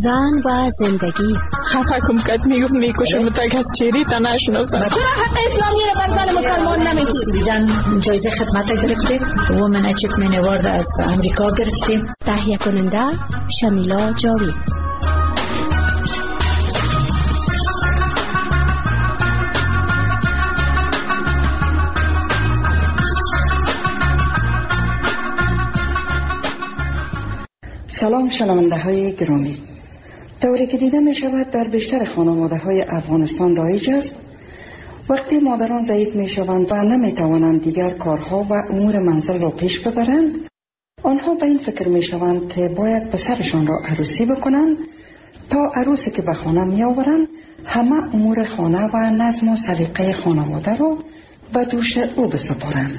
زن و زندگی. خفه کم کد میکشم تا کس چیری تا نشناسم. چرا حق اسلامی رو بر زن مسلمان نمیدید؟ جایزه خدمت گرفتیم، وومن اچیومنت اوارد از امریکا گرفتیم. تهیه کننده شمیلا جاوید. سلام شنونده های گرامی. طوری که دیده می شود در بیشتر خانواده های افغانستان رایج است وقتی مادران ضعیف می شوند و نمی توانند دیگر کارها و امور منزل را پیش ببرند، آنها به این فکر می شوند که باید پسرشان را عروسی بکنند تا عروسی که به خانه می آورند همه امور خانه و نظم و سلیقه خانواده را به دوش او بسپارند.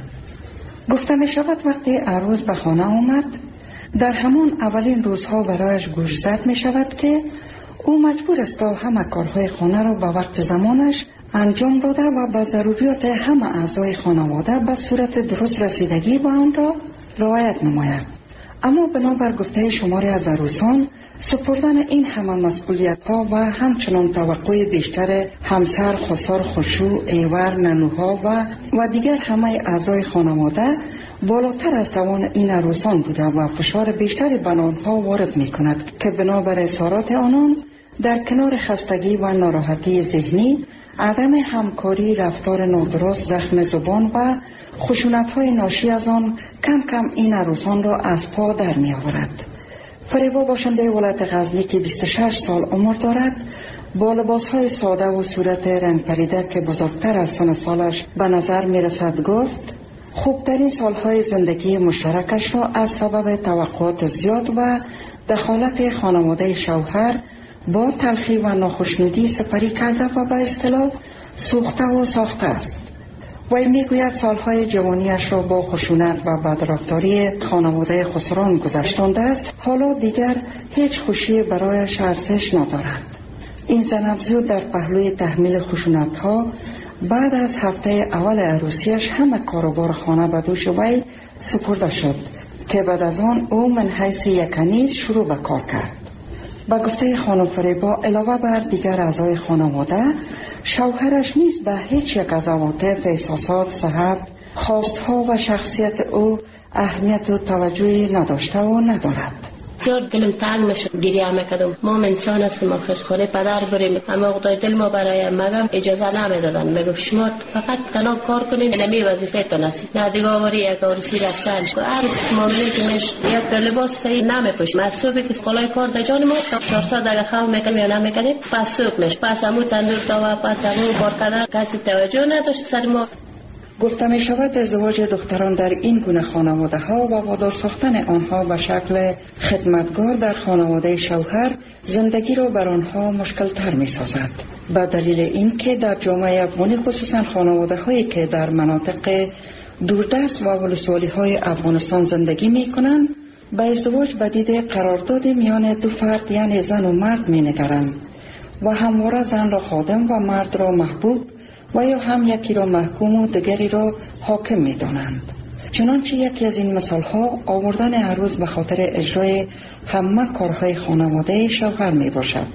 گفته می شود وقتی عروس به خانه آمد در همان اولین روزها برایش گوش زد می شود که او مجبور است تا همه کارهای خانه را به وقت زمانش انجام داده و به ضروریات همه اعضای خانواده به صورت درست رسیدگی به آن را رعایت نماید. اما بنابر گفته شماری از عروسان سپردن این همه مسئولیت ها و همچنان توقع بیشتر همسر، خسر، خشوع، ایور، ننوها و دیگر همه اعضای خانواده بالاتر از توان این عروسان بوده و فشار بیشتری بر آنها وارد می کند که بنابر اظهارات آنان در کنار خستگی و ناراحتی ذهنی، عدم همکاری، رفتار نادرست، زخم زبان و خشونت‌های ناشی از آن کم کم این عروسان را از پا در می آورد. فریبا باشنده ولایت غزنی که 26 سال عمر دارد با لباس‌های ساده و صورت رنگ پریده که بزرگتر از سن سالش به نظر می رسد گفت خوبترین سالهای زندگی مشترکش را از سبب توقعات زیاد و دخالت خانواده شوهر با تلخی و ناخشنودی سپری کرده و به اصطلاح سوخته و ساخته است. وی میگوید سالهای جوانیش را با خشونت و بدرفتاری خانواده خسران گذشتانده است، حالا دیگر هیچ خوشی برایش ارزش ندارد. این زن افزود در پهلوی تحمیل خشونت‌ها بعد از هفته اول عروسیش همه کاروبار خانه به دوش وی سپرده شد که بعد از آن او من حیث یک کنیز شروع به کار کرد. با گفته خانم فریبا علاوه بر دیگر اعضای خانواده، شوهرش نیز به هیچ یک از عواطف، احساسات، صحت، خواستها و شخصیت او اهمیت و توجهی نداشته و ندارد. زیاد دلم تنگ میشد گریه میکردم. ما انسان هستیم آخر خانه پدر بریم، اما خدای دل ما برای مگم اجازه نمیدادن. میگفت شما فقط تنها کار کنین، نمی وظیفه تون است. نه دیگه آوری یک عروسی رفتن هر معامله که میش یک لباس صحیح نمیپوشیم. از صبح که کالای کار در جان ما 400 دقیقه خواب میکنیم یا نمیکنیم، پس صبح میش پس امو تندور تا پس امو کار کردن کسی توجه نداشت سر ما. گفته می شود ازدواج دختران در این گونه خانواده ها و وادار ساختن آنها به شکل خدمتگار در خانواده شوهر زندگی را بر آنها مشکل تر می سازد. به دلیل این که در جامعه افغانی خصوصا خانواده هایی که در مناطق دوردست و ولسوالی های افغانستان زندگی می کنند به ازدواج به دید قرارداد میان دو فرد یعنی زن و مرد می نگرند و همواره زن را خادم و مرد را محبوب و یا هم یکی را محکوم و دیگری را حاکم می دانند. چنانچه یکی از این مثال ها آوردن عروس به خاطر اجرای همه کارهای خانواده شوهر می باشد.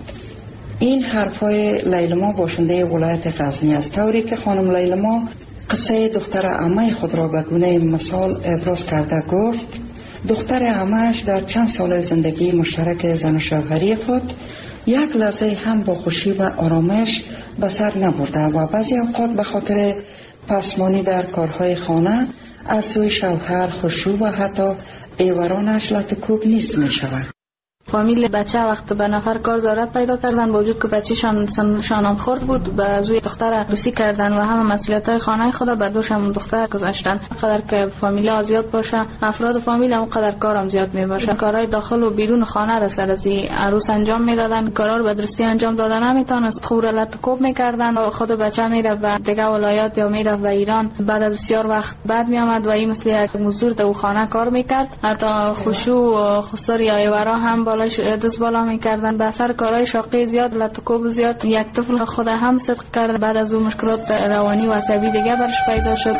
این حرفای لیلما باشنده ولایت غزنی است، طوری که خانم لیلما قصه دختر عمه خود را به گونه مثال ابراز کرده گفت دختر عمه‌اش در چند سال زندگی مشترک زن و شوهری خود یک لحظه هم با خوشی و آرامش به سر نبرده و بعضی اوقات به خاطر پسمانی در کارهای خانه از سوی شوهر خشوع و حتی ایورانش لطکوب نیست می شود. فامیل بچه وقت به نفر کار ضرورت پیدا کردن با وجود که بچه‌شان شانم خورد بود بر از روی دختر عروسی کردن و همه مسئولیت‌های خانه خود به دوش هم دختر گذاشتن. قدر که فامیل زیاد باشه افراد فامیل هم قدر کارم زیاد می باشه. کارهای داخل و بیرون خانه را سر از عروس انجام میدادن، کارا رو به درستی انجام دادن نمیتونست، خور لطکوب میکردن و خود بچه میره به دیگه ولایات یا میره به ایران. بعد از بسیار وقت بعد میآمد و این مثل یک مزدور در خانه کار میکرد. حتی خشوع و خسر یا ایورا هم دست بالا میکردن. به اثر کارهای شاقی زیاد لطکوب زیاد یک طفل خود هم صدق کرد. بعد از اون مشکلات روانی و عصبی دیگه برش پیدا شد.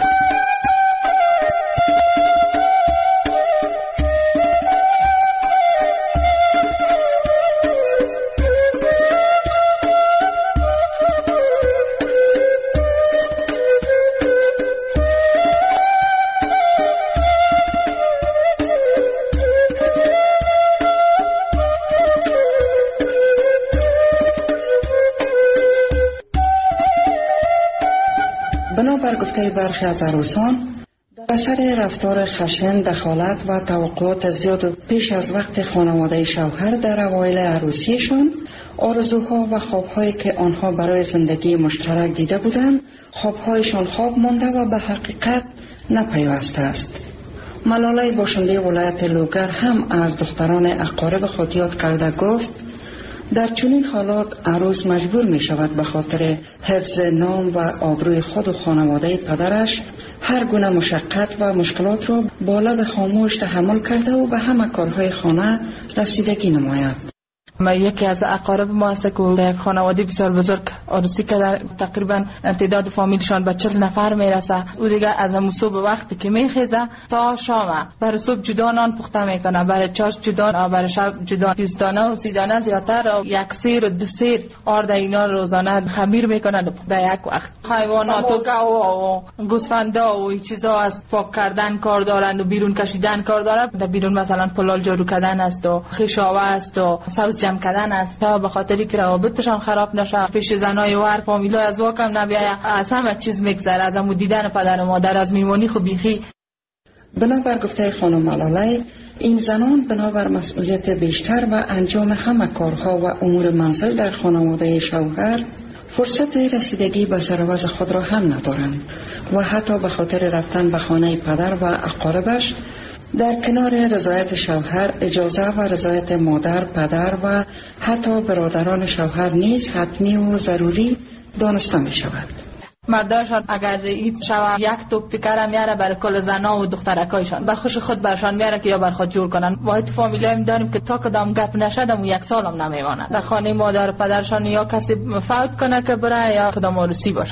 بنابر گفته برخی از عروسان، در اثر رفتار خشن، دخالت و توقعات زیاد پیش از وقت خانواده شوهر در اوایل عروسیشان، آرزوها و خوابهایی که آنها برای زندگی مشترک دیده بودند، خوابهایشان خواب مانده و به حقیقت نپیوسته است. ملاله باشنده ولایت لوگر هم از دختران اقارب خود یاد کرده گفت در چنین حالات عروس مجبور می شود به خاطر حفظ نام و آبروی خود و خانواده پدرش هر گونه مشقت و مشکلات را با لب خاموش تحمل کرده و به همه کارهای خانه رسیدگی نماید. یکی از اقارب ما است که یک خانواده بسیار بزرگ عروسی که در تقریبا تعداد فامیلشان به 40 نفر میرسه. او دیگه از صبح وقتی که میخیزه تا شام برای صبح جدا نان پخته میکنه، برای چاش جدا، برای شب جدا، 20 دانه و 30 دانه زیاتر و یک سیر و 2 سیر آرد اینا روزانه خمیر میکنن در یک وقت. حیوانات و گاو و گوسفندا و این چیزا از پاک کردن کار دارند و بیرون کشیدن کار دارند. در بیرون مثلا پلال جارو کردن است و خیشاوه است و سبز جمع کردن است تا به خاطری که روابطشان خراب نشه، پیش زنای و هر فامیلا از واکم نبیاید، از همه چیز میگذره، از همون دیدن پدر و مادر، از میمونی خو بیخی. بنابر گفته خانم ملاله، این زنان بنابر مسئولیت بیشتر و انجام همه کارها و امور منزل در خانواده شوهر فرصت رسیدگی به سرآوز خود را هم ندارند و حتی به خاطر رفتن به خانه پدر و اقاربش در کنار رضایت شوهر اجازه و رضایت مادر، پدر و حتی برادران شوهر نیز حتمی و ضروری دانسته می شود. مرداشان اگر این شوه یک توپ تکر میاره برای کل زنا و دخترکایشان به خوش خود برشان میاره که یا بر خود جور کنن. واحد فامیلیم داریم که تا کدام گپ نشدم و 1 سال هم نمیمانند در خانه مادر پدرشان، یا کسی فوت کنه که بره یا کدام عروسی باشه.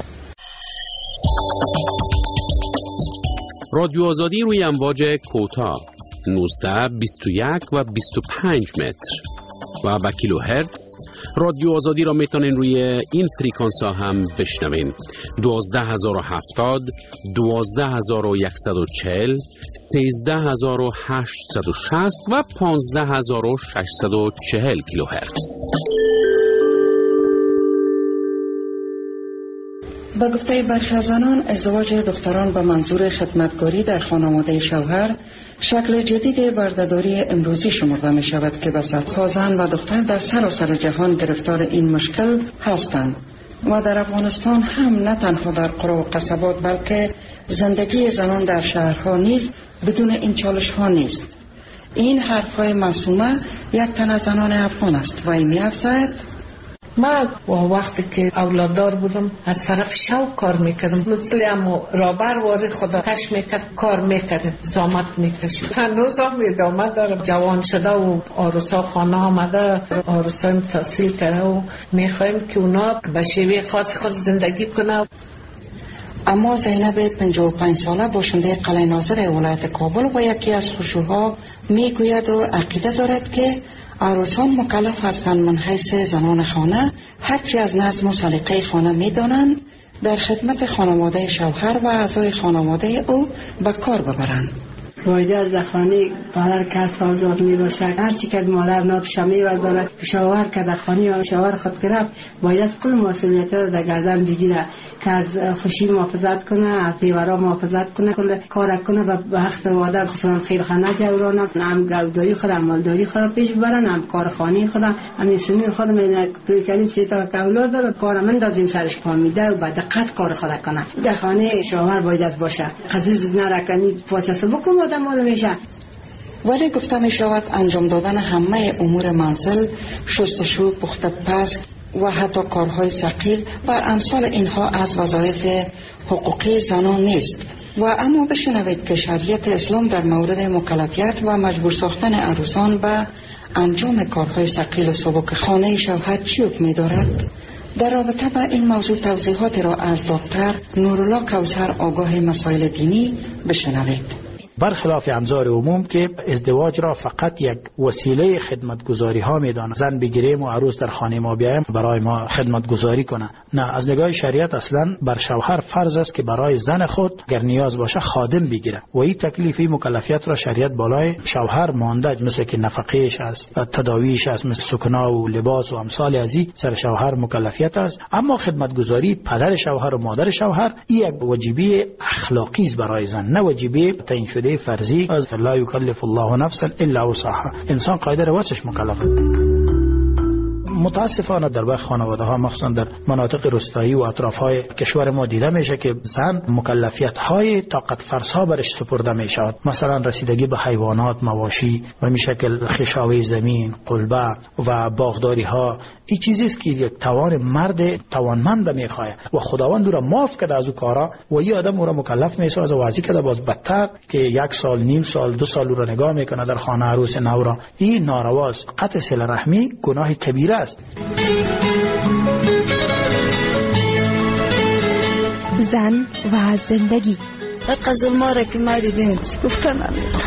رادیو آزادی روی امواج کوتاه 19، 21 و 25 متر و به کیلو هرتز. رادیو آزادی را میتونین روی این فریکانس ها هم بشنوین: 12070، 12140، 13860 و 15640 کیلو هرتز. با گفته برخی از زنان، ازدواج دختران به منظور خدمتگاری در خانواده شوهر شکل جدید بردهداری امروزی شمرده می شود که به صدها زن و دختر در سراسر جهان گرفتار این مشکل هستند و در افغانستان هم نه تنها در قرى و قصبات بلکه زندگی زنان در شهرها نیز بدون این چالش ها نیست. این حرفهای معصومه یک تن از زنان افغان است و این می افزاید: من وقتی که اولاددار بودم از طرف شوق کار میکردم، مثل همو رابر واری خدا کش میکرد، کار میکرد، زحمت میکشید. هنوز هم ادامه دارم. جوان شده و عروسا خانه آمده، عروسا تحصیل کرده و میخوایم که اونا به شیوه خاص خود زندگی کنه. اما زینب 55 ساله باشنده قلعه ناظر ولایت کابل و یکی از خشوها میگوید و عقیده دارد که عروسان مکلف هستند من حیث زنان خانه هرچی از نظم و سلیقه خانه میدانند در خدمت خانواده شوهر و اعضای خانواده او به کار ببرند. باید از خانه پدر کس آزاد می باشد. هرچی که مادر ناتش می بردارد شوهر که در خانه شوهر خود گرفت باید کل مسئولیت را در گردن بگیره که از خوشی محافظت کنه، از دیوارا محافظت کنه، کل کار کنه و به حق وعده خودم خیرخانه جوراند، هم گوداری خود هم مالداری خود پیش ببرن، هم کار خانه خود هم سنی خود من توی کردیم سه تا اولاد داره کار من دادیم سرش پا میده و به دقت کار خود کنه. در خانه شوهر باید باشه، قضیه نرکنی فاصله بکنه ولی گفته می شود انجام دادن همه امور منزل، شستشو، پخت پز و حتی کارهای ثقیل و امثال اینها از وظایف حقوقی زنان نیست. و اما بشنوید که شریعت اسلام در مورد مکلفیت و مجبور ساختن عروسان به انجام کارهای ثقیل و سبک خانه شوهر چی حکم می دارد؟ در رابطه با این موضوع توضیحات را از دکتر نورالله کوثر آگاه مسائل دینی بشنوید. برخلاف انظار عموم که ازدواج را فقط یک وسیله خدمتگزاری ها میدانه. زن بگیریم و عروس در خانه ما بیایم برای ما خدمتگزاری کنه. نه، از نگاه شریعت اصلا بر شوهر فرض است که برای زن خود اگر نیاز باشه خادم بگیره و این تکلیفی مکلفیت را شریعت بالای شوهر مانده، مثل که نفقهش است، تداویش است، مثل سکنا و لباس و امثال ازی سر شوهر مکلفیت است. اما خدمتگزاری پدر شوهر و مادر شوهر این یک واجبی اخلاقی است برای زن، نه واجبی تعیین شده فرضی. از لا یکلف الله نفسا الا وسعها، انسان قادر واسش مکلف. متاسفانه در بعض خانواده ها مخصوصا در مناطق روستایی و اطراف های کشور ما دیده میشه که زن مکلفیت های طاقت فرسا برش سپرده میشود، مثلا رسیدگی به حیوانات، مواشی و می شکل خشاوی زمین، قلبه و باغداری ها. این چیزی است که یک توان مرد توانمند میخواد و خداوند او را معاف کرده از او کارا و این آدم او را مکلف میسازه و وضعی کرده باز بدتر که 1 سال، نیم سال، 2 سال او را نگاه میکنه در خانه عروس نو را. این نارواست. قطع صله رحمی گناه کبیره است. زن و زندگی. حق ظلما را که ما دیدیم گفتن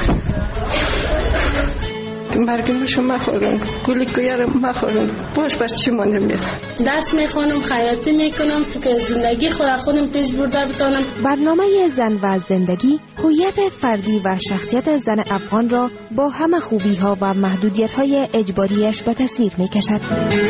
مرگمشو مخورم، گلی کویارو مخورم، باش بر شما نمیاد. درس میخونم، خیاطی میکنم که زندگی خودم پیش برده بتونم. برنامه زن و زندگی هویت فردی و شخصیت زن افغان را با همه خوبی ها و محدودیت های اجباریش به تصویر میکشد.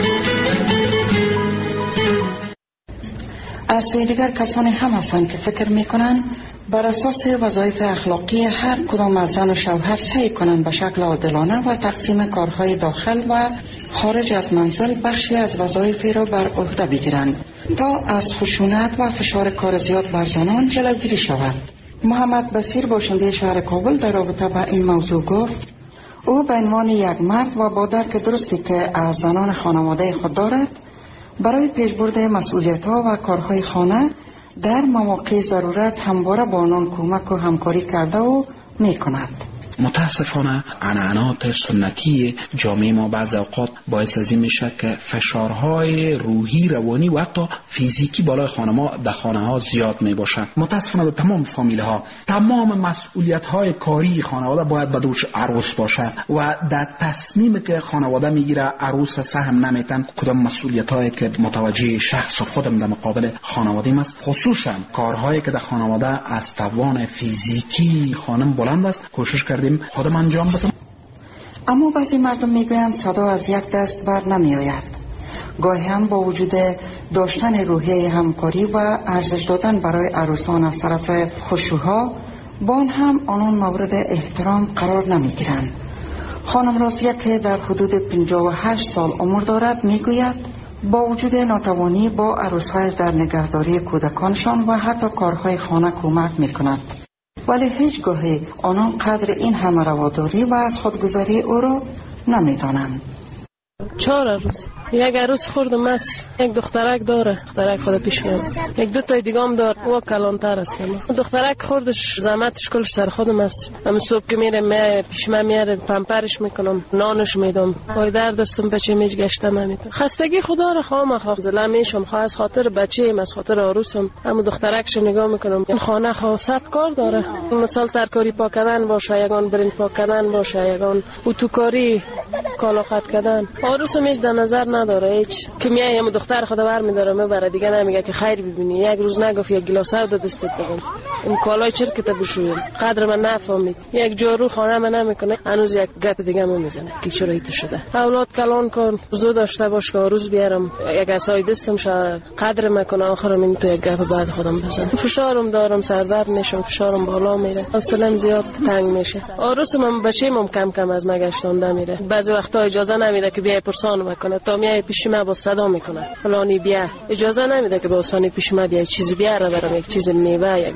از سوی دیگر کسانی هم هستند که فکر میکنند بر اساس وظایف اخلاقی هر کدام از زن و شوهر سعی کنند به شکل عادلانه و تقسیم کارهای داخل و خارج از منزل بخشی از وظایف را بر عهده بگیرند تا از خشونت و فشار کار زیاد بر زنان جلوگیری شود. محمد بصیر باشنده شهر کابل در رابطه با این موضوع گفت او به عنوان یک مرد و با درک درستی که از زنان خانواده خود دارد برای پیشبرد مسئولیت‌ها و کارهای خانه در مواقع ضرورت همواره با آنان کمک و همکاری کرده و می‌کند. متاسفانه عنعنات سنتی جامعه ما بعض اوقات باعث از این میشه که فشارهای روحی، روانی و حتی فیزیکی بالای خانم‌ها در خانه‌ها زیاد میباشه. متاسفانه در تمام فامیل ها تمام مسئولیت‌های کاری خانواده باید به دوش عروس باشه و در تصمیمی که خانواده میگیره عروس سهم نمیتن کدام مسئولیت‌هایی که متوجه شخص خودم در مقابل خانواده است، خصوصا کارهایی که در خانواده از توان فیزیکی خانم بلند است کوشش کردیم خودم انجام بدم. اما بعضی مردم میگویند صدا از یک دست بر نمی آید. گاهی هم با وجود داشتن روحیه همکاری و ارزش دادن برای عروسان از طرف خشوها با هم آنان مورد احترام قرار نمی گیرند. خانم رازیه که در حدود 58 سال عمر دارد میگوید با وجود ناتوانی با عروسهایش در نگهداری کودکانشان و حتی کارهای خانه کمک میکند، ولی هیچ گاهی آنان قدر این همه رواداری و از خودگذری او را نمیدانند. 4 عروس، یک عروس خوردم است، یک دخترک داره، دخترک خود پیش میام، یک 2 تا دیگه هم داره، او کلانتر است. دخترک خوردش زحمتش کلش سر خودم است. اما صبح که میره پیش من میاره، پمپرش میکنم، نانش میدم، پای در دستم بچه میج گشته نمیتونم. خستگی خدا را خواهم زله میشم، خواه از خاطر بچه‌ام، از خاطر عروسم. اما دخترکش نگاه میکنم، این خانه خاصت کار داره. مثلا ترکاری پاک کردن باشه، یگان برنج پاک کردن باشه، یگان اتوکاری، کالا خط کردن. عروسم هیچ در نظر نداره، هیچ که میایم دختر خدا برمی‌داره میبره، دیگه نمیگه که خیر ببینی، یک روز نگفت یک گلاس آب دستت بگم، این کالای چرکت بشویم، قدر من نفهمید، یک جارو خانه من نمیکنه، هنوز یک گپ دیگه میزنه که چرا ایت شده. اولاد کلان کن، زود داشته باش که روز بیارم یک عصای دستم شه قدر میکنه، آخرم این تو یک گپ بعد خودم بزنم. فشارم دارم، سردرد میشم، فشارم بالا میره، حوصله‌ام زیاد تنگ میشه. عروسم بچه‌م کم کم از مگشتانده میره، بعضی وقتا اجازه نمیده که بیای پرسان بکنه، تا میای پیش ما با صدا میکنه فلانی بیا، اجازه نمیده که با آسانی پیش ما بیای چیزی بیاره، برام یک چیز میوه. یک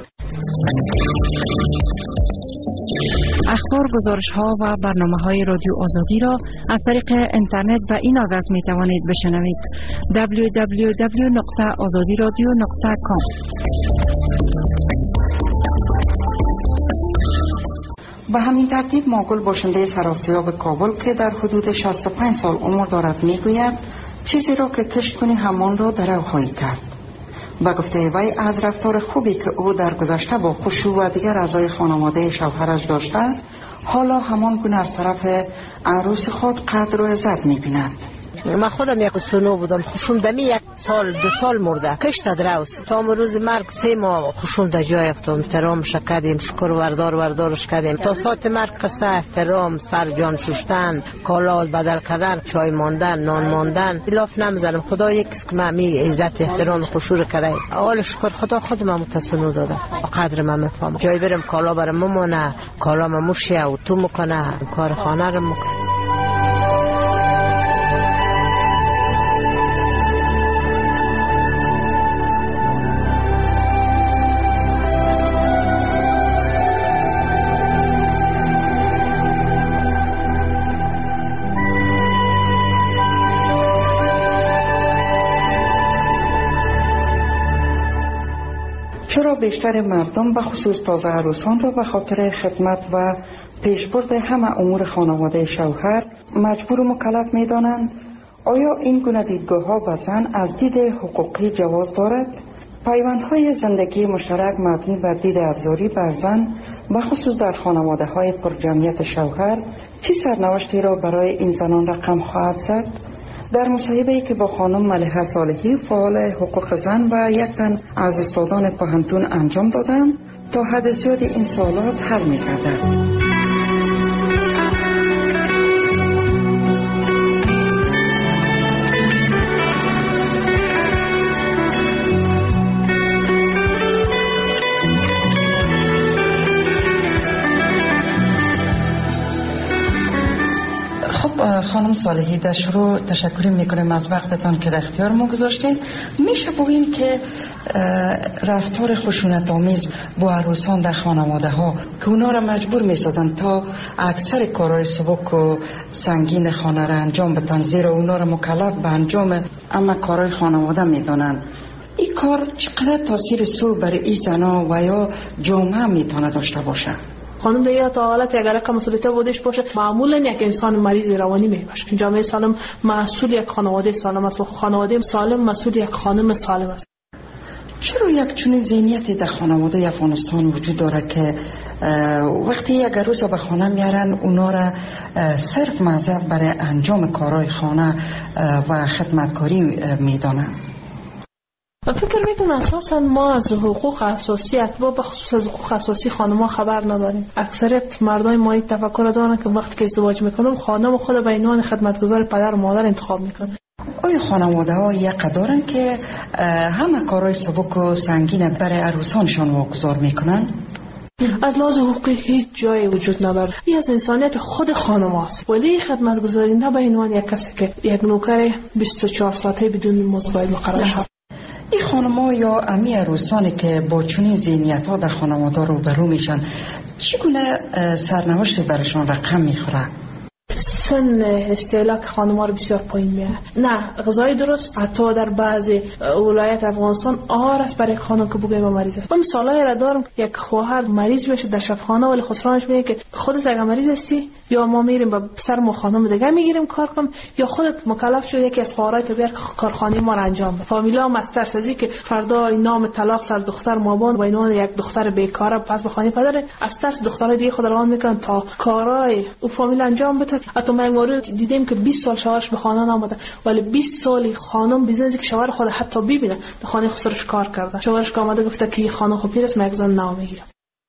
اخبار، گزارش ها و برنامه های رادیو آزادی را از طریق اینترنت و این آدرس می توانید بشنوید: www.azadiradio.com. به همین ترتیب ماگل باشنده سراسیاب کابل که در حدود 65 سال عمر دارد میگوید چیزی را که کشت کنی همان را درو خواهی کرد. به گفته وی از رفتار خوبی که او در گذشته با خشوع و دیگر اعضای خانواده شوهرش داشته، حالا همان گونه از طرف عروس خود قدر و عزت می‌بیند. من خودم یک سنو بودم، خوشم دمی 1 سال 2 سال مرده، کشت دروست تا روز مرگ 3 ماه خوشم در جای افتاد. احترامش کردیم، شکر وردارش کردیم تا ساعت مرگ. قصه احترام، سر جان شستن، کالا بدل کردن، چای ماندن، نان ماندن، الاف نمیزنم. خدا یکیست که من عزت احترام خوشور کرده. اول شکر خدا خود من متسنو داده، قدر من میفهمم. جای برم کالا برم ممونه، کالا مموشه و تو میکنه، کار خانه رو میکنه. چرا بیشتر مردم به خصوص تازه عروسان را به خاطر خدمت و پیشبرد همه امور خانواده شوهر مجبور و مکلف می دانند؟ آیا این گونه دیدگاه ها به زن از دید حقوقی جواز دارد؟ پیوندهای زندگی مشترک مبنی بر دید افزاری بر زن به خصوص در خانواده های پرجمعیت شوهر چه سرنوشتی را برای این زنان رقم خواهد زد؟ در مصاحبه‌ای که با خانم ملیحه صالحی فعال حقوق زن و یک تن از استادان پوهنتون انجام دادم تا حد زیادی این سوالات حل می‌گردد. خانم صالحی، در شروع تشکر میکنیم از وقتتان که در اختیار ما گذاشتید. میشه بگوییم که رفتار خشونت آمیز با عروسان در خانواده ها که اونا را مجبور میسازن تا اکثر کارهای سبک و سنگین خانه را انجام بدن، زیرا اونا را مکلف به انجام اما کارهای خانواده میدانند، این کار چقدر تاثیر سو بر این زنا و یا جامعه میتونه داشته باشه؟ خانم دیگه تا حالت اگر که مسئولیت بودش باشه، معمولا یک انسان مریض روانی میباشه. جامعه سالم مسئول یک خانواده سالم است و خانواده سالم مسئول یک خانم سالم است. چرا یک چنین ذهنیتی در خانواده افغانستان وجود داره که وقتی یک عروس به خانه میارن اونا را صرف موظف برای انجام کارهای خانه و خدمتکاری میدانن؟ فکر میکنم اساسا ما از حقوق اساسی اتباع به خصوص از حقوق اساسی خانم‌ها خبر نداریم. اکثریت مردای ما این تفکر دارن که وقتی که ازدواج میکنم خانم خود به عنوان خدمتگزار پدر و مادر انتخاب میکنه. آیا خانواده ها یک دارن که همه کارهای سبک و سنگین برای عروسانشان واگذار میکنن؟ از لحاظ حقوقی هیچ جایی وجود نداره. این از انسانیت خود خانم است. ولی خدمتگزاری نه به عنوان یک کسی که یک نوکر 24 ساعته بدون مزد باید مقرر شود. این خانم‌ها یا امی عروسانی که با چنین ذهنیت‌ها در خانواده روبرو میشن چگونه سرنوشتی برشان رقم میخوره؟ سن استهلاک خانم‌ها رو بسیار پایین میاره. نه غذای درست، حتی در بعضی ولایت افغانستان آهار است برای خانم که بگویم مریض است. من مثالایی را دارم، یک خواهر مریض بشه در شفاخانه ولی خسرانش میگه که خودت اگه مریض هستی یا ما میریم با سر ما خانم دیگه میگیریم کار کنم، یا خودت مکلف شو یکی از خواهرای تو بیار کارخانه ما را انجام بده. فامیلا مسترس از که فردا نام طلاق سر دختر مابان و اینو یک دختر بیکاره پس به خانه پدر از ترس دخترای دیگه خود روان میکنن تا کارای او فامیل انجام بده. حتی من مورد دیدیم که 20 سال شوهرش به خانه نامده ولی 20 سالی خانم بیزنسی که شوهر خود حتی ببینه در خانه خسرش کار کرده. شوهرش آمده گفته که خانم خوب پیرست من یک زن نام میگیرم.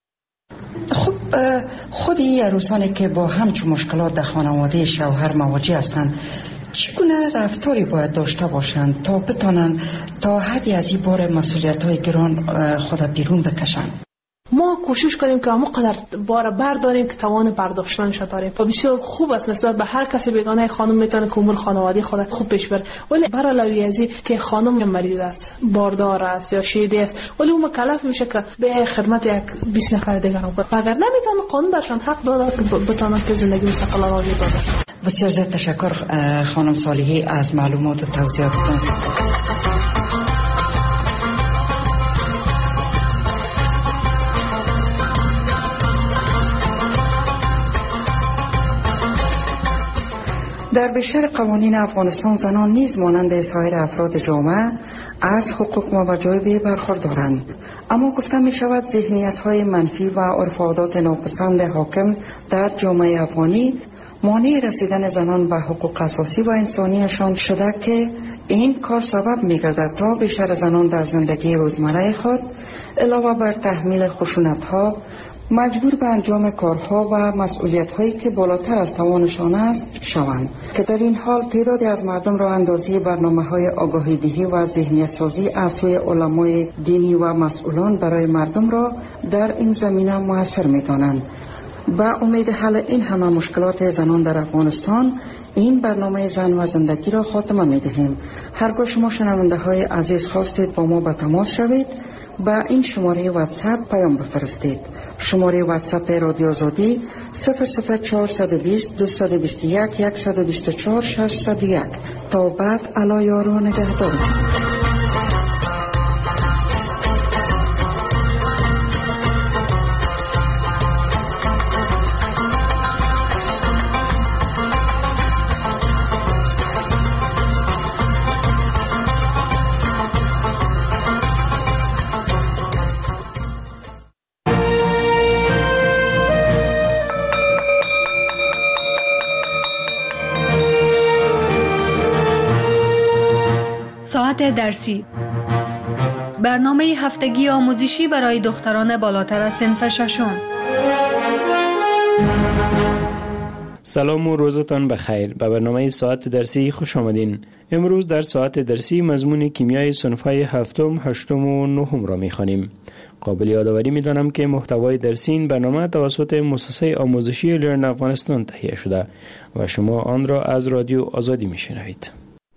خب خود این عروسانی که با همچون مشکلات در خانواده شوهر مواجه هستند چگونه رفتاری باید داشته باشند تا بتانند تا حدی از این بار مسئولیت‌های گران خود بیرون بکشند؟ ما کوشش کنیم که همون قدر بار برداریم که توان برداشتنش داریم و بسیار خوب است نسبت به هر کسی بیگانه خانم میتونه که امور خانوادگی خود خوب پیش بره. ولی بر علاوه از این که خانم مریض است، باردار است یا شیده است ولی اون مکلف میشه که به خدمت یک 20 نفر دیگر کنه. اگر نمیتونه قانون برشان حق داده که بتونن که زندگی مستقل را وجود داده. بسیار زیاد تشکر خانم صالحی از معلومات و توضیحاتتان. در بیشتر قوانین افغانستان زنان نیز مانند سایر افراد جامعه از حقوق مواجب برخوردارند، اما گفته می شود ذهنیت های منفی و عرف و عادات ناپسند حاکم در جامعه افغانی مانع رسیدن زنان به حقوق اساسی و انسانیشان شده که این کار سبب می گردد تا بیشتر زنان در زندگی روزمره خود علاوه بر تحمیل خشونت ها مجبور به انجام کارها و مسئولیت هایی که بالاتر از توانشان است شوند، که در این حال تعدادی از مردم را اندازی برنامه های آگاهی دهی و ذهنیت سازی از سوی علمای دینی و مسئولان برای مردم را در این زمینه موثر می دانند. با امید حل این همه مشکلات زنان در افغانستان این برنامه زن و زندگی را خاتمه می دهیم. هرگاه شما شنونده های عزیز خواستید با ما به تماس شوید، با این شماره واتساپ پیام بفرستید. شماره واتساپ رادیو آزادی 00420 221 124 601. تا بعد الا یار و نگهدار. ساعت درسی، برنامه هفتگی آموزشی برای دختران بالاتر از صنف ششم. سلام و روزتان بخیر. به برنامه ساعت درسی خوش آمدین. امروز در ساعت درسی مضمون کیمیای صنف‌های هفتم، هشتم و نهم را می‌خوانیم. قابل یادآوری می‌دانم که محتوای درسی این برنامه توسط مؤسسه آموزشی لرن افغانستان تهیه شده و شما آن را از رادیو آزادی می‌شنوید.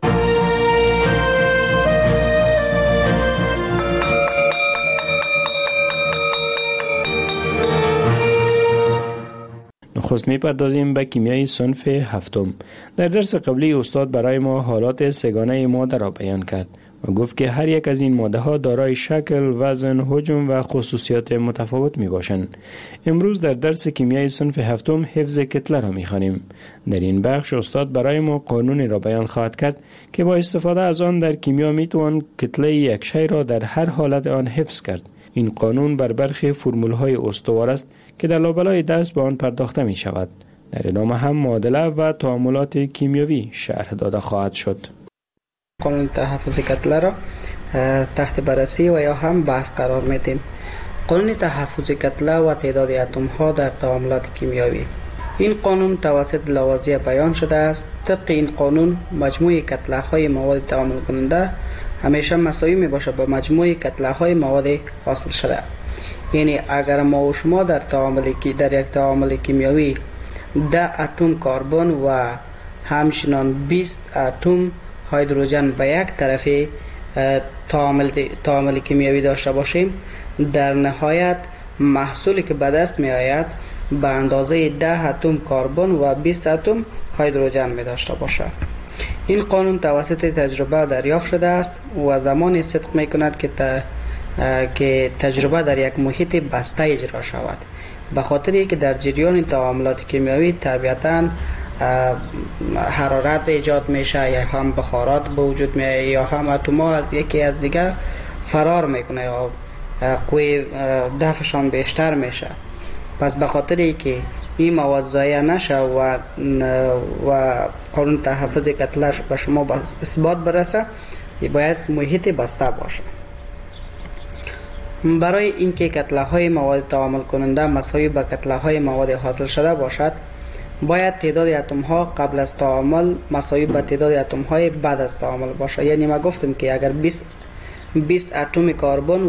نخست می‌پردازیم به کیمیای صنف هفتم. در درس قبلی استاد برای ما حالات سگانه ماده را بیان کرد و گفت که هر یک از این ماده ها دارای شکل، وزن، حجم و خصوصیات متفاوت می باشند. امروز در درس کیمیای صنف هفتم حفظ کتله را می خوانیم. در این بخش استاد برای ما قانونی را بیان خواهد کرد که با استفاده از آن در کیمیا می توان کتله یک شی را در هر حالت آن حفظ کرد. این قانون بر برخی فرمول‌های استوار است که در لابلای درس به آن پرداخته می شود. در ادامه هم معادله و تعاملات کیمیاوی شرح داده خواهد شد. قانون تحفظ کتله را تحت بررسی و یا هم بحث قرار میدیم. قانون تحفظ کتله و تعداد اتم ها در تعاملات کیمیاوی. این قانون توسط لاوازیه بیان شده است. طبق این قانون مجموع کتله های مواد تعامل کننده همیشه مساوی می باشد با مجموع کتله های مواد حاصل شده. یعنی اگر ما و شما در یک تعامل کیمیاوی 10 اتم کربن و همچنان 20 اتم هیدروژن به یک طرف تعامل کیمیاوی داشته باشیم، در نهایت محصولی که به دست می آید به اندازه 10 اتم کربن و 20 اتم هیدروژن می داشته باشد. این قانون توسط تجربه دریافت شده است و زمانی صدق می کند که تجربه در یک محیط بسته اجرا شود، به خاطر اینکه در جریان تعاملات کیمیاوی طبیعتاً حرارت ایجاد میشه یا هم بخارات به وجود میاد یا هم اتم‌ها از یکی از دیگه فرار میکنه یا قوی دفعشان بیشتر میشه. پس به خاطر اینکه این مواد ضایع نشه و قانون تحفظ کتله به شما به اثبات برسه، باید محیط بسته باشه. برای اینکه کتله های مواد تعامل کننده مساوی به کتله های مواد حاصل شده باشد، باید تعداد اتم ها قبل از تعامل مساوی به تعداد اتم های بعد از تعامل باشه. یعنی ما گفتم که اگر 20 اتم کربن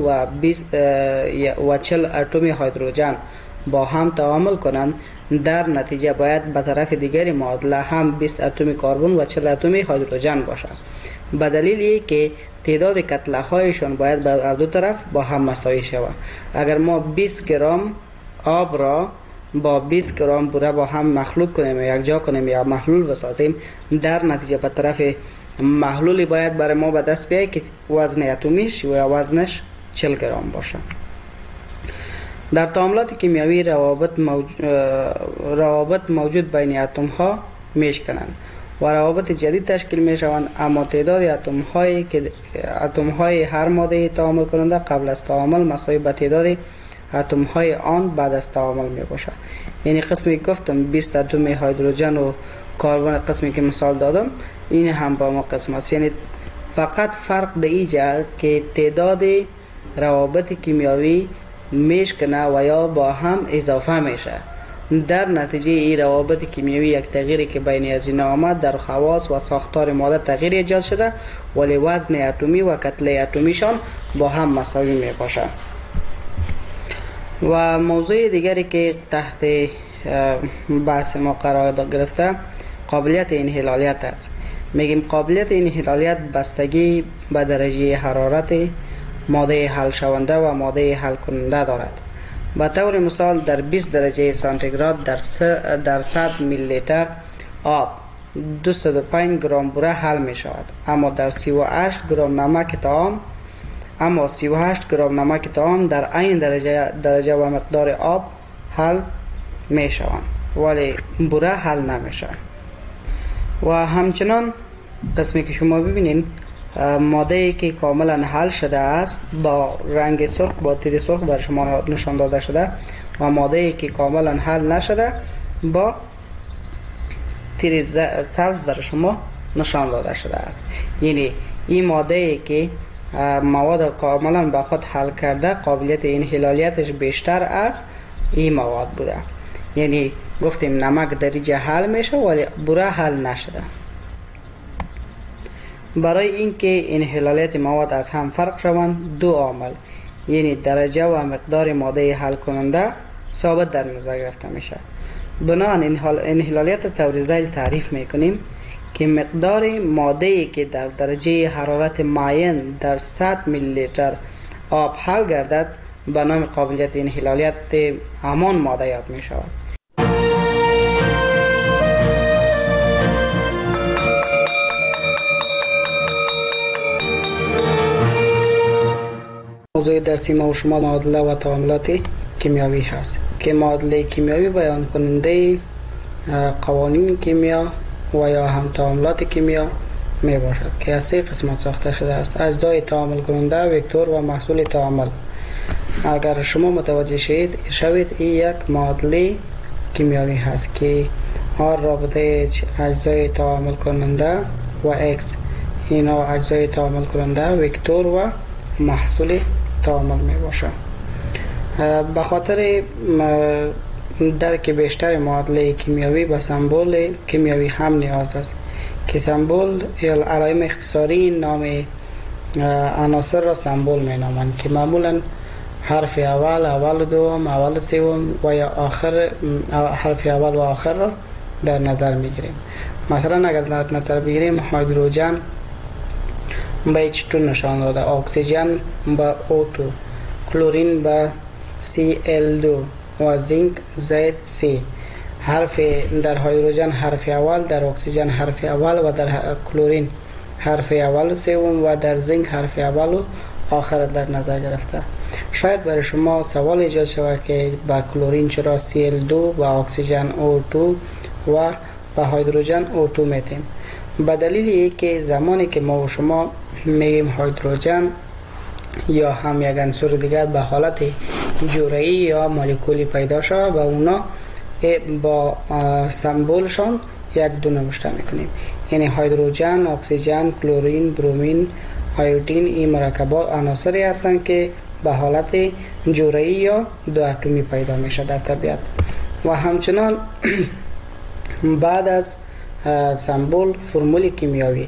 و 40 اتم هیدروژن با هم تعامل کنند، در نتیجه باید به طرف دیگری معادله هم 20 اتم کربن و 40 اتم هیدروژن باشد. به دلیلی که تعداد کتله هایشان باید به هر دو طرف با هم مساوی شود. اگر ما 20 گرم آب را با 20 گرم بوره با هم مخلوط کنیم یا یکجا کنیم یا محلول بسازیم، در نتیجه به طرف محلولی باید برای ما به دست بیاید که وزن اتمیش و وزنش 40 گرم باشه. در تعاملات کیمیاوی روابط موجود بین اتم ها میشکنند و روابط جدید تشکیل می شوند، اما تعداد اتم های هر ماده تعامل کننده قبل از تعامل مساوی به تعداد اتم های آن بعد از تعامل می باشد. یعنی قسمی گفتم 20 اتم هیدروژن و کربن، قسمی که مثال دادم این هم با ما قسم است. یعنی فقط فرق در اینجا که تعداد روابط کیمیایی میشکنه و یا با هم اضافه میشه. در نتیجه این روابط کیمیایی یک تغییری که بین از این آمد در خواص و ساختار ماده تغییر ایجاد شده، ولی وزن اتمی و کتله اتمیشان با هم مساوی می باشه. و موضوع دیگری که تحت بحث ما قرار گرفته قابلیت انحلالیت است. میگیم قابلیت انحلالیت بستگی به درجه حرارت ماده حل شونده و ماده حل کننده دارد. به طور مثال در 20 درجه سانتیگراد در 100 میلی لیتر آب 205 گرم بوره حل می شود، اما در 38 گرم نمک طعام در این درجه و مقدار آب حل می شوند، ولی بوره حل نمی شود. و همچنان قسمی که شما ببینین ماده که کاملا حل شده است با رنگ سرخ با تیر سرخ بر شما نشان داده شده و ماده که کاملا حل نشده با تیر سبز بر شما نشان داده شده است. یعنی این ماده که مواد کاملا به خود حل کرده قابلیت انحلالیتش بیشتر از این مواد بوده. یعنی گفتیم نمک درجه حل میشه ولی بوره حل نشده. برای اینکه انحلالیت مواد از هم فرق شوند دو عامل یعنی درجه و مقدار ماده حل کننده ثابت در نظر گرفته میشه. بنابراین انحلالیت طور ذیل تعریف میکنیم که مقدار ماده‌ای که در درجه حرارت معین در 100 میلی لیتر آب حل گردد به نام قابلیت انحلالیت همان ماده یاد می شود. موضوع درسی ما و شما معادله و تعاملات کیمیایی هست که معادله کیمیایی بیان کننده قوانین کیمیا و یا هم تعاملات کیمیا می باشد که از سه قسمت ساخته شده است: اجزای تعامل کننده، وکتور و محصول تعامل. اگر شما متوجه شوید این یک معادله کیمیایی هست که آر رابطه اجزای تعامل کننده و اکس اینا اجزای تعامل کننده، وکتور و محصول تعامل می باشد. به خاطر درک بیشتر معادله کیمیایی به سمبل کیمیایی هم نیاز است که سمبل یا علائم اختصاری نام عناصر را سمبل می نامند که معمولا حرف اول و دوم، اول سوم و یا آخر حرف اول و آخر را در نظر می گیریم. مثلا اگر در نظر بگیریم هیدروژن به H2 نشان داده، اکسیژن به O2، کلورین به Cl2 و زینک ZC. حرف در هیدروژن حرف اول، در اکسیژن حرف اول و در کلورین حرف اول و سوم و در زینک حرف اول و آخر در نظر گرفته. شاید برای شما سوال ایجاد شود که با کلورین چرا Cl2 و اکسیژن O2 و با هیدروژن O2 میتیم؟ به دلیل اینکه زمانی که ما و شما میگیم هیدروژن یا هم یک عنصر دیگر به حالت جرعه‌ای یا مولکولی پیدا شود و اونا با سمبولشان یک دو نوشته میکنیم. یعنی هیدروژن، اکسیژن، کلورین، برومین، آیودین این مرکبات عناصری هستند که به حالت جرعه‌ای یا دو اتمی پیدا میشه در طبیعت. و همچنان بعد از سمبول فرمول کیمیایی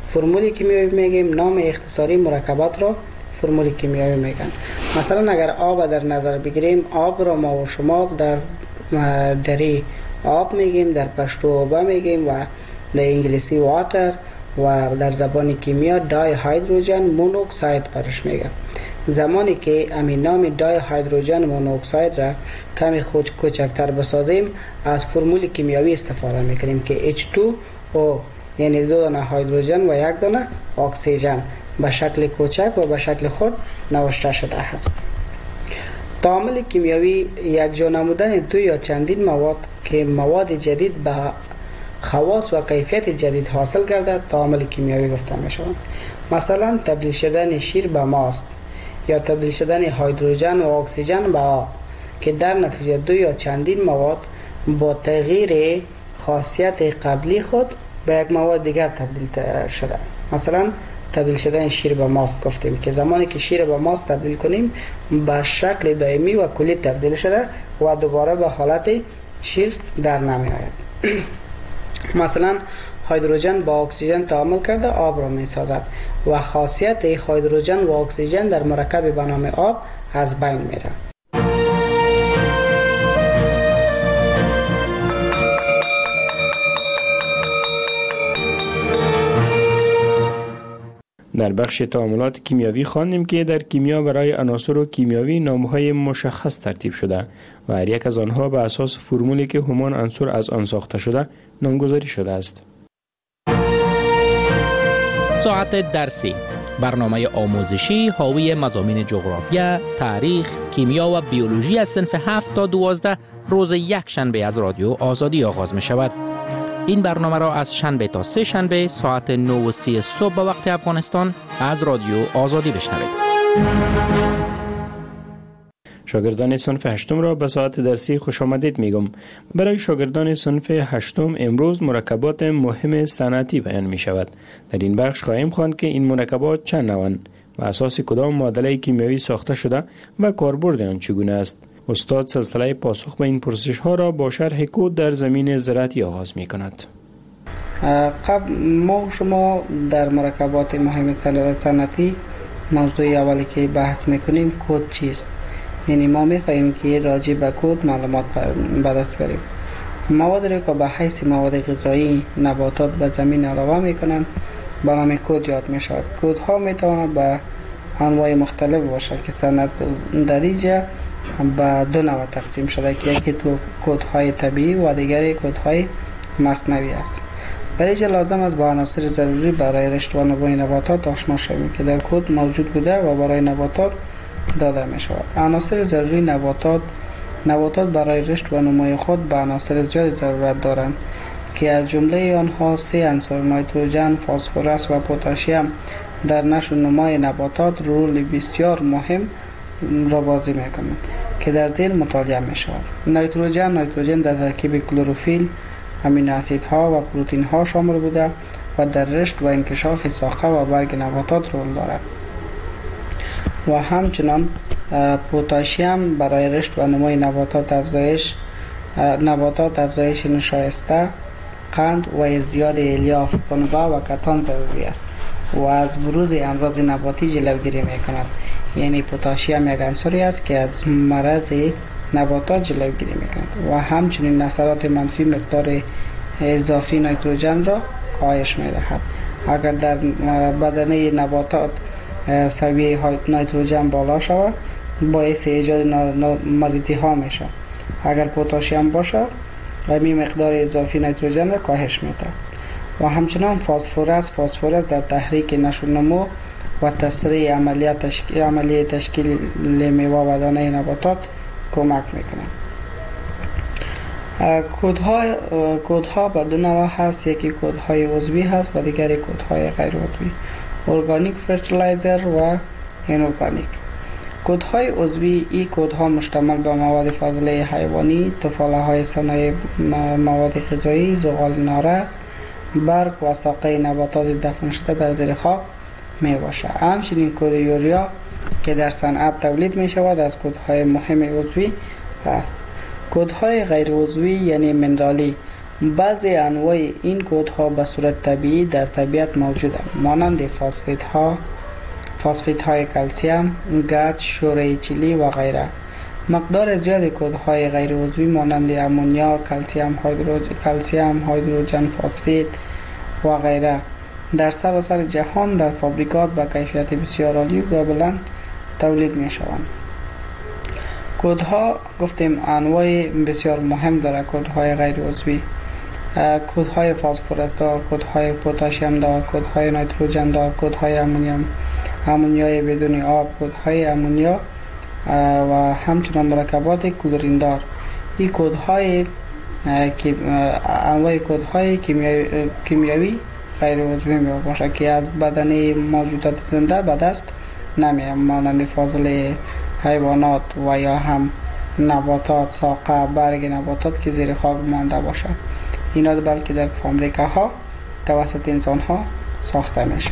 میگیم. نام اختصاری مرکبات را فرمول کیمیایی میگن. مثلا اگر آب در نظر بگیریم، آب را ما و شما در دری آب میگیم، در پشتو آب میگیم و در انگلیسی واتر و در زبان کیمیا دای هیدروژن مونوکساید برش میگن. زمانی که همین نام دای هیدروژن مونوکساید را کمی خود کوچکتر بسازیم از فرمول کیمیایی استفاده میکنیم که H2O یعنی دو دانه هیدروژن و یک دانه اکسیژن به شکل کوچک و به شکل خود نوشته شده است. تعامل کیمیایی یک جا نمودن دو یا چندین مواد که مواد جدید به خواص و کیفیت جدید حاصل کرده تعامل کیمیایی گفته می شود. مثلا تبدیل شدن شیر به ماست یا تبدیل شدن هیدروژن و اکسیژن به آب که در نتیجه دو یا چندین مواد با تغییر خاصیت قبلی خود به یک مواد دیگر تبدیل شده. مثلا تبدیل شدن شیر به ماست گفتیم که زمانی که شیر به ماست تبدیل کنیم به شکل دائمی و کلی تبدیل شده و دوباره به حالت شیر در نمی آید. مثلا هیدروژن با اکسیژن تعامل کرده آب را می سازد و خاصیت هیدروژن و اکسیژن در مرکب به نام آب از بین میره. در بخش تعاملات کیمیاوی خواندیم که در کیمیا برای عناصر کیمیاوی نام‌های مشخص ترتیب شده و هر یک از آنها به اساس فرمولی که همان عنصر از آن ساخته شده نامگذاری شده است. ساعت درسی، برنامه آموزشی حاوی مضامین جغرافیا، تاریخ، کیمیا و بیولوژی از صنف 7 تا 12 روز یک شنبه از رادیو آزادی آغاز می شود. این برنامه را از شنبه تا سه شنبه ساعت 9:30 صبح به وقت افغانستان از رادیو آزادی بشنوید. شاگردان صنف 8 را به ساعت درسی خوش آمدید میگم. برای شاگردان صنف 8 امروز مرکبات مهم صنعتی بیان می شود. در این بخش خواهیم خواند که این مرکبات چند نوعند و اساس کدام معادله کیمیایی ساخته شده و کاربرد آن چگونه است. استاد سلسله پاسخ به این پرسش ها را با شرح کد در زمین زراعتی آغاز می کند. ما شما در مرکبات مهم صنعتی موضوع اولی که بحث میکنیم کد چیست؟ یعنی ما میخواهیم که راجع به کد معلومات به دست بریم. مواد را که به حیث مواد غذایی نباتات به زمین علاوه میکنند به نام کد یاد می شود. کد ها میتواند به انواع مختلف باشد که صنعت در اینجا به دو نوع تقسیم شده که یکی تو کدهای طبیعی و دیگری کدهای مصنوعی است. در اینجا لازم است با عناصر ضروری برای رشد و نمو نباتات آشنا شویم که در کد موجود بوده و برای نباتات داده می شود. عناصر ضروری نباتات برای رشد و نمو خود به عناصر زیاد ضرورت دارند که از جمله آنها 3 عنصر نیتروژن، فسفرس و پتاسیم در نشو و نمای نباتات رول بسیار مهم را بازی میکنند که در زیر مطالعه می شود. نیتروژن در ترکیب کلروفیل، امینو اسیدها و پروتئین ها شامل بوده و در رشد و انکشاف ساقه و برگ نباتات رول دارد. و همچنان پتاسیم برای رشد و نمای نباتات افزایش نشایسته، قند و ازدیاد الیاف، پنبه و کتان ضروری است و از بروز امراض نباتی جلوگیری میکند. یعنی پتاسیم یک عنصری است که از مرض نباتات جلوگیری میکند و همچنین اثرات منفی مقدار اضافی نیتروژن را کاهش میدهد. اگر در بدنه نباتات سویه نیتروژن بالا شود باعث ایجاد مریضی ها میشه. اگر پتاسیم باشه این مقدار اضافی نیتروژن را کاهش میده. و همچنان فسفرس در تحریک نشو و نمو و تسریع عملیه تشکیل میوه و دانه نباتات کمک میکنه. کودها به دو نوع هست، یکی کودهای عضوی هست و دیگری کودهای غیر عضوی، ارگانیک فرتیلایزر و اینورگانیک. کودهای عضوی این کودها مشتمل به مواد فاضله حیوانی، تفاله های صنایع مواد غذایی، زغال نارس، برگ و ساقه نباتات دفن شده در زیر خاک می باشه. همچنین کود یوریا که در صنعت تولید می شود از کودهای مهم عضوی است. کودهای غیر عضوی یعنی منرالی، بعضی انواع این کودها به صورت طبیعی در طبیعت موجودند مانند فاسفیت های کلسیم، گچ، شوره چیلی و غیره. مقدار زیاد کودهای غیر عضوی مانند امونیا، کلسیم هیدروژن فسفید و غیره در سراسر جهان در فابریکات با کیفیت بسیار عالی و بلند تولید می شوند. کودها گفتیم انواع بسیار مهم داره. کودهای غیر عضوی، کودهای فسفرس دار، کودهای پتاسیم دار، کودهای نیتروژن دار، کودهای امونیای بدون آب، کودهای امونیا و همچنان مرکبات کلورین دار. این کودهای که انواع کودهای کیمیایی غیر عضوی می باشد که از بدن موجودات زنده به دست نمی مانند فاضله حیوانات و یا هم نباتات، ساقه، برگ نباتات که زیر خاک مانده باشد. اینا بلکه در فابریکه‌ها توسط انسان‌ها ساخته میشه.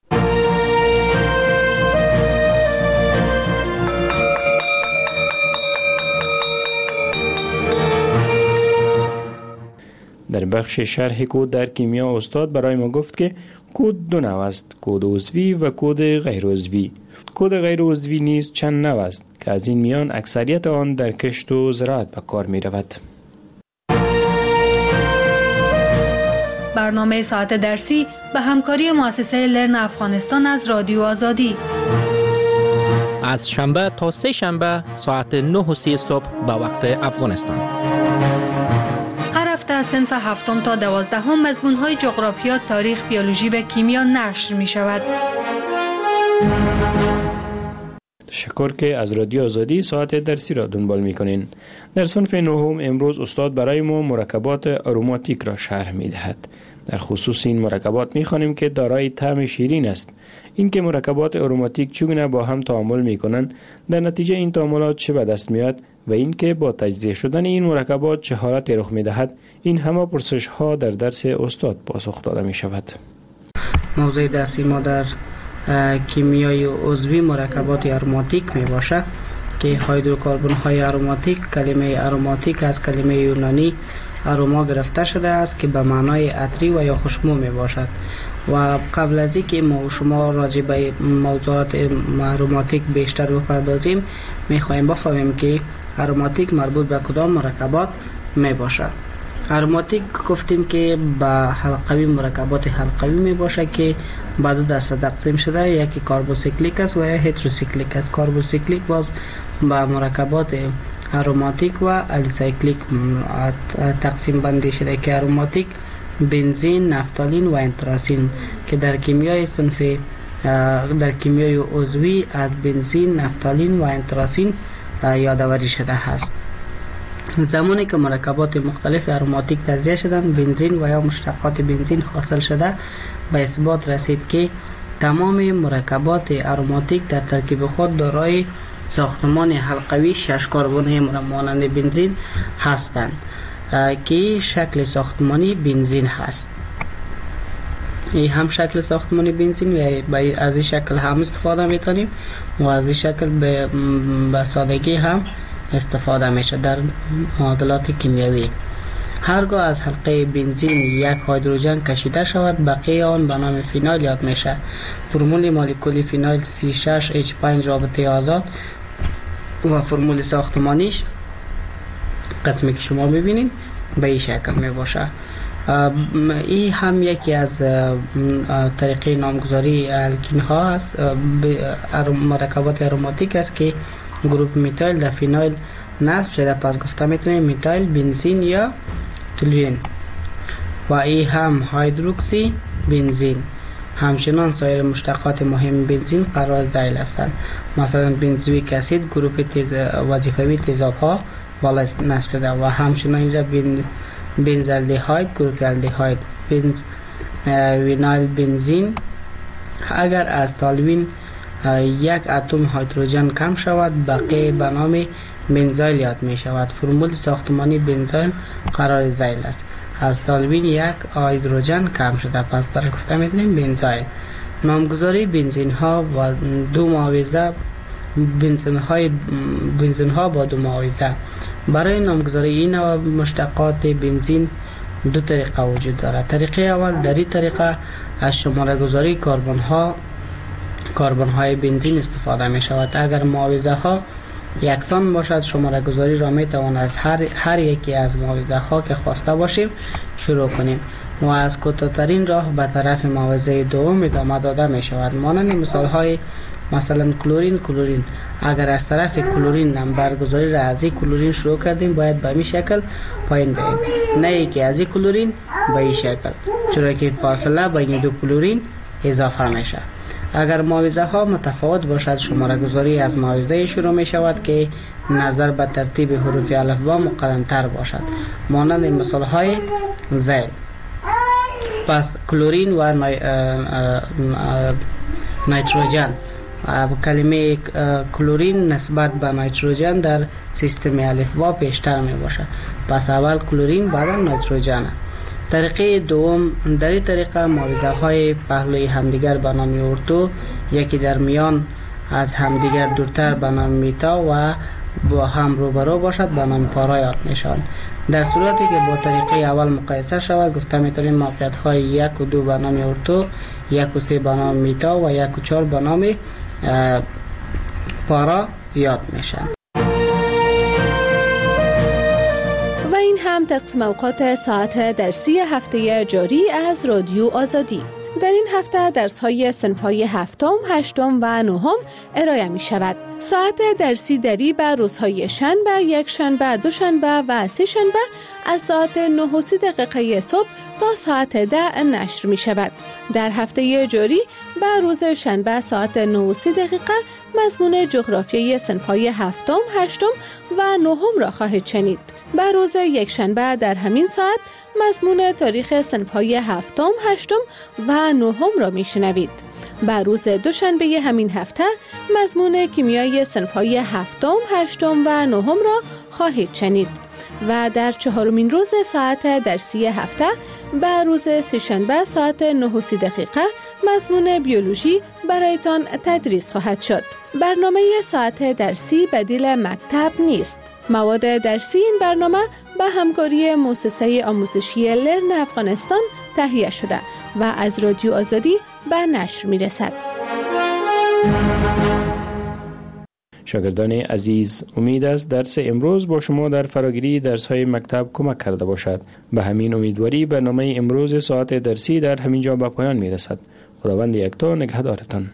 در بخش شرح کد در کیمیا استاد برای ما گفت که کد دو نوع است، کد عضوی و کد غیر عضوی. کد غیر عضوی نیز چند نوع است که از این میان اکثریت آن در کشت و زراعت به کار می رود. برنامه ساعت درسی به همکاری مؤسسه لرن افغانستان از رادیو آزادی از شنبه تا سه شنبه ساعت 9:30 صبح به وقت افغانستان. هر هفته از صنف 7 تا 12 مضمون‌های جغرافیا، تاریخ، بیولوژی و کیمیا نشر می شود. تشکر که از رادیو آزادی ساعت درسی را دنبال می‌کنین. در صنف 9 امروز استاد برای ما مرکبات آروماتیک را شرح می‌دهد. در خصوص این مرکبات می‌خوانیم که دارای طعم شیرین است. اینکه مرکبات آروماتیک چگونه با هم تعامل می‌کنند، در نتیجه این تعاملات چه به دست میاد و اینکه با تجزیه شدن این مرکبات چه حالتی رخ می‌دهد، این همه پرسش‌ها در درس استاد پاسخ داده می‌شود. موضوع درسی ما در کیمیای عضوی مرکبات آروماتیک می باشد که هیدروکربن های آروماتیک، کلمه آروماتیک از کلمه یونانی آروما گرفته شده است که به معنای عطری و یا خوشبو می باشد. و قبل از اینکه ما و شما راجع به موضوعات آروماتیک بیشتر بپردازیم، می خواهیم بفهمیم که آروماتیک مربوط به کدام مرکبات می باشد. آروماتیک گفتیم که به حلقوی مرکبات حلقوی می باشه که به دو دسته تقسیم شده، یکی کاربوسیکلیک است و یا هتروسیکلیک است. کاربوسیکلیک باز به مرکبات آروماتیک و الیسایکلیک تقسیم بندی شده که آروماتیک بنزین، نفتالین و انتراسین که در کیمیای صنف در کیمیای عضوی از بنزین، نفتالین و انتراسین یادآوری شده است. زمانی که مرکبات مختلف آروماتیک تجزیه شدند، بنزین و یا مشتقات بنزین حاصل شده، به اثبات رسید که تمام مرکبات آروماتیک در ترکیب خود دارای ساختمان حلقوی 6 کربن مانند بنزین هستند که شکل ساختمانی بنزین هست. این هم شکل ساختمانی بنزین و از این شکل هم استفاده میتونیم و از این شکل به سادگی هم استفاده میشه در معادلات کیمیایی. هرگاه از حلقه بنزین یک هیدروژن کشیده شود، بقیه آن به نام فینال یاد میشه. فرمول مولکولی فینال C6H5 رابطه آزاد و فرمول ساختمانیش قسمی که شما میبینید به این شکل میباشه. این هم یکی از طریقه نامگذاری الکین ها است، مرکبات آروماتیک است که گروپ میتایل در فینال نصب شده، پس گفته میتونیم میتایل بنزین یا تولوئین. و این هم هیدروکسی بنزین. همچنان سایر مشتقات مهم بنزین قرار ذیل هستند، مثلا بنزویک اسید گروپ وظیفوی تیزاب ها بالا نصب شده و همچنان اینجا بنزالدهاید گروپ الدهاید. وینایل بنزین. اگر از تالوین یک اتم هیدروژن کم شود، بقیه به نام بنزایل یاد می شود. فرمول ساختمانی بنزایل قرار ذیل است. از تالوین یک هیدروژن کم شده، پس برای گفته می‌دونیم بنزایل. نامگذاری بنزین ها و دو معاوضه، بنزین ها با دو معاوضه. برای نامگذاری این نوع مشتقات بنزین دو طریقه وجود دارد. طریقه اول، در این طریقه از شماره گذاری کربن های بنزین استفاده می شود. اگر معاوضه ها یکسان باشد، شماره گذاری را می توان از هر یکی از معاوضه ها که خواسته باشیم شروع کنیم و از کوتاه‌ترین راه به طرف معاوضه دوم ادامه داده می شود. مانند مثال های مثلا کلورین. اگر از طرف کلورین نمبر گذاری را از این کلورین شروع کردیم، باید به این شکل پایین بریم، نه ای که از این کلورین به این شکل، چرا که فاصله بین دو کلورین اضافه میشه. اگر معاوضه ها متفاوت باشد شماره گذاری از معاوضه شروع می شود که نظر به ترتیب حروف الفبا مقدم تر باشد مانند مثال های ذیل. پس کلورین و نیتروژن. کلمه کلورین نسبت به نیتروژن در سیستم الفبا پیشتر می باشد. پس اول کلورین بعد نیتروژن. طریقه دوم، در این طریقه معاوضه های پهلوی همدیگر به نام اردو یکی در میان از همدیگر دورتر به نام میتا و با هم روبرو باشد به نام پارا یاد می شوند. در صورتی که با طریقه اول مقایسه شود گفته می توانیم موقعیت های 1 و 2 به نام اردو، 1 و 3 به نام میتا و 1 و 4 به نام پارا یاد می شوند. و این هم تقسیم اوقات ساعت درسی هفته جاری از رادیو آزادی. در این هفته درس‌های صنف‌های هفتم، هشتم و نهم ارائه می‌شود. ساعت درسی دری بر روزهای شنبه، یک شنبه، دوشنبه و سه شنبه از ساعت 9:30 صبح تا ساعت 10 نشر می‌شود. در هفته جاری بر روز شنبه ساعت 9:30 مضمون جغرافیای صنف‌های هفتم، هشتم و نهم را خواهید شنید. بر روز یک شنبه در همین ساعت مضمون تاریخ صنف‌های هفتم، هشتم و نهم را میشنوید. بر روز دوشنبه همین هفته مضمون کیمیای صنف‌های هفتم، هشتم و نهم را خواهید شنید. و در چهارمین روز ساعت درسی هفته بر روز سه‌شنبه ساعت 9:30 مضمون بیولوژی برایتان تدریس خواهد شد. برنامه ساعت درسی بدیل مکتب نیست. مواد درسی این برنامه به همکاری مؤسسه آموزشی لرن افغانستان تهیه شده و از رادیو آزادی به نشر می رسد. شاگردان عزیز، امید است درس امروز با شما در فراگیری درس‌های مکتب کمک کرده باشد. به همین امیدواری برنامه امروز ساعت درسی در همین جا به پایان می رسد. خداوند یکتا نگهدارتان.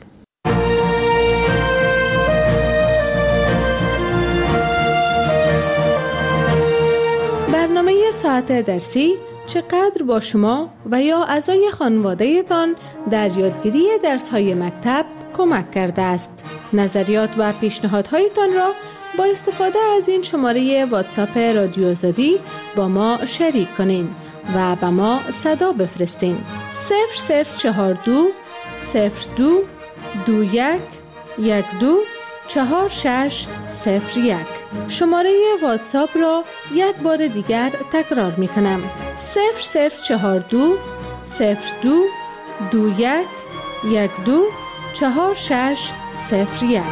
برنامه ساعت درسی چقدر با شما و یا اعضای خانواده تان در یادگیری درس‌های مکتب کمک کرده است. نظریات و پیشنهادهایتان را با استفاده از این شماره واتساپ رادیو آزادی با ما شریک کنین و به ما صدا بفرستین. 0042 02 21 12 4601. شماره واتساپ را یک بار دیگر تکرار می کنم. 0042 02 21 12 4601.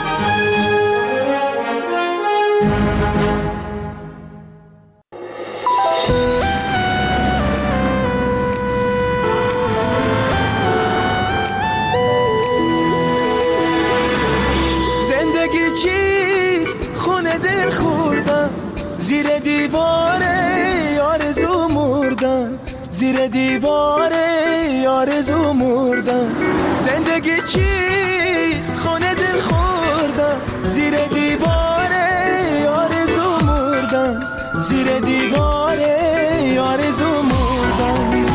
زندگی چیست؟ خونه دل خوردن زیر دیواره آرزو مردن، زیر دیواره آرزو مردن. زندگی چیست؟ خونه دل خوردن زیر دیواره آرزو مردن، زیر دیواره آرزو مردن.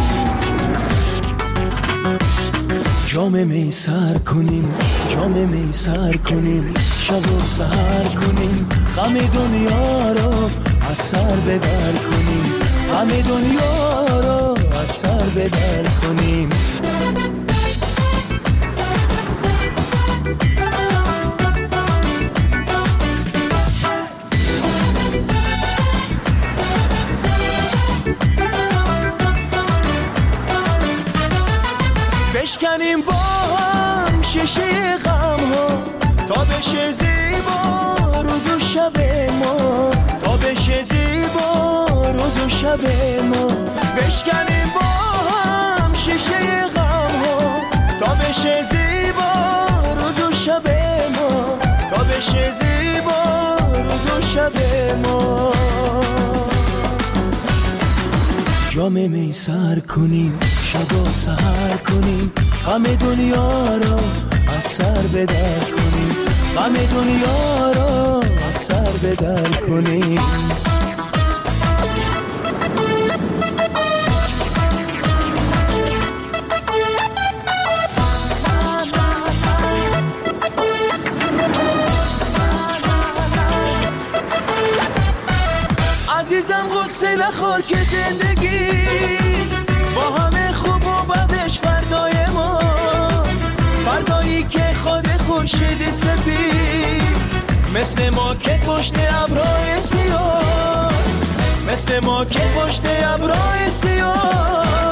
جام می سر کنیم، جام می سر کنیم، شب و سحر کنیم، غم دنیا رو از سر بدر کنیم، غم دنیا رو از سر بدر کنیم. بشکنیم با هم شیشه غم ها تا بشه زیبا روز و شب ما، تا بشه زیبا روز و شب ما. بشکنیم با هم شیشه غم ها تا بشه زیبا روز و شب ما، تا بشه زیبا روز و شب ما. جام می سر کنیم، شب و سحر کنیم، غم دنیا رو از سر بدر کنیم، غم دنیا رو از سر بدر کنیم. حال که زندگی با همه خوب و بدش فردای ماست، فردایی که خود خورشید سپید مثل ما که پشت ابرهای سیاه، مثل ما که پشت ابرهای سیاه.